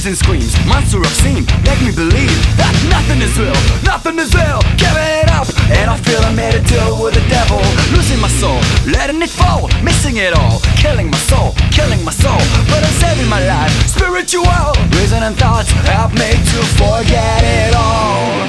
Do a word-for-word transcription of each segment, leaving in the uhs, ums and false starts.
Screams and screams, monster obscene, make me believe that nothing is real, nothing is real. Giving it up, and I feel I made a deal with the devil. Losing my soul, letting it fall, missing it all, killing my soul, killing my soul. But I'm saving my life, spiritual. Reason and thoughts help me to forget it all.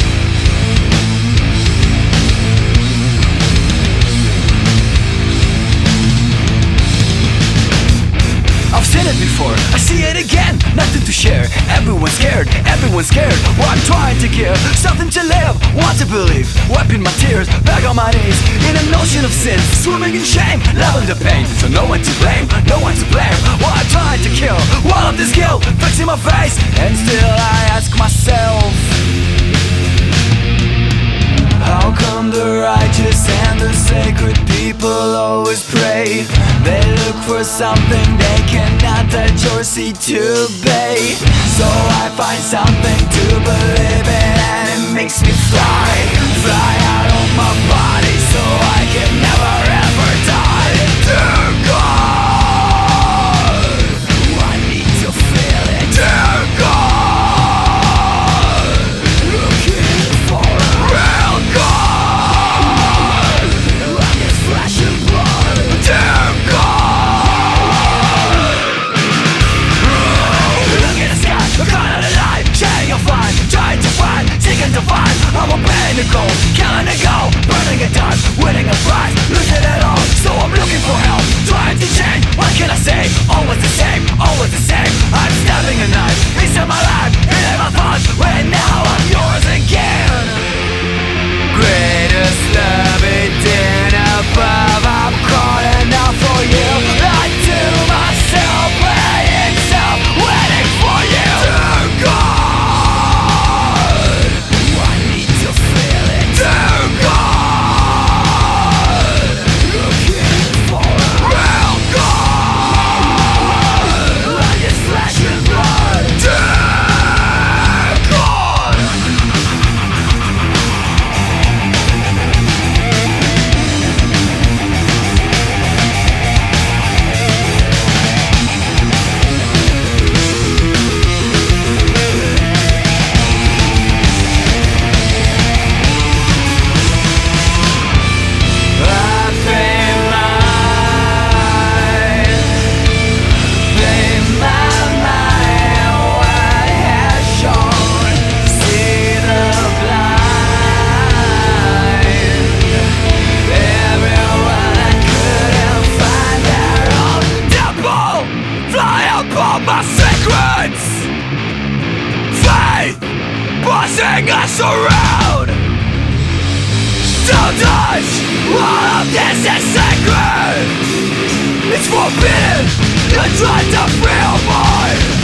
I've seen it before, I see it again. Nothing to share, everyone's scared, everyone's scared. Well, I'm trying to give something to live, want to believe, wiping my tears, back on my knees in an ocean of sin, swimming in shame, loving the pain. So no one to blame, no one to blame. Well, I'm trying to kill all of this guilt, fixing my face, and still I ask myself, how come the righteous and the sacred people always pray? They look for something they cannot touch or see to obey. So I find something to believe in, and it makes me fly, fly out of my body, so I can never ever die. Dear God, I need to feel it. Dear God, looking for a real God. I'm just flesh and blood. Dear to find, I'm obeying the goal, killing the goal, burning it down, winning a prize, losing it all. So I'm looking for help, trying to change. What can I say? Always the same, always the same. I'm stabbing a knife into my life, into my thoughts, and now I'm yours again. Greatest love it in above, I'm calling out for you. I do myself, playing self, waiting for you. Dear God, my secrets, faith bossing us around. Don't touch, all of this is sacred. It's forbidden, you try to feel mine.